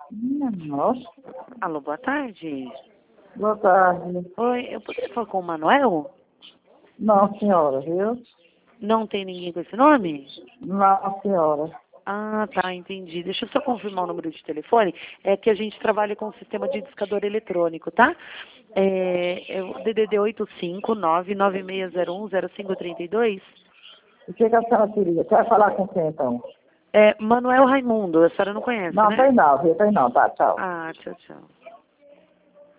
Nossa, Alô, boa tarde. boa tarde. Oi, eu poderia falar com o Manuel? Não, senhora, viu? Não tem ninguém com esse nome? Não, senhora. Ah, tá, entendi. Deixa eu só confirmar o número de telefone. É que a gente trabalha com o sistema de discador eletrônico, tá? É o DDD 85996010532. O que a senhora queria? Quer falar com quem, então? É Manuel Raimundo, a senhora não conhece, Não, né? tem não, viu? Tem não. Tá, tchau. Ah, tchau, tchau.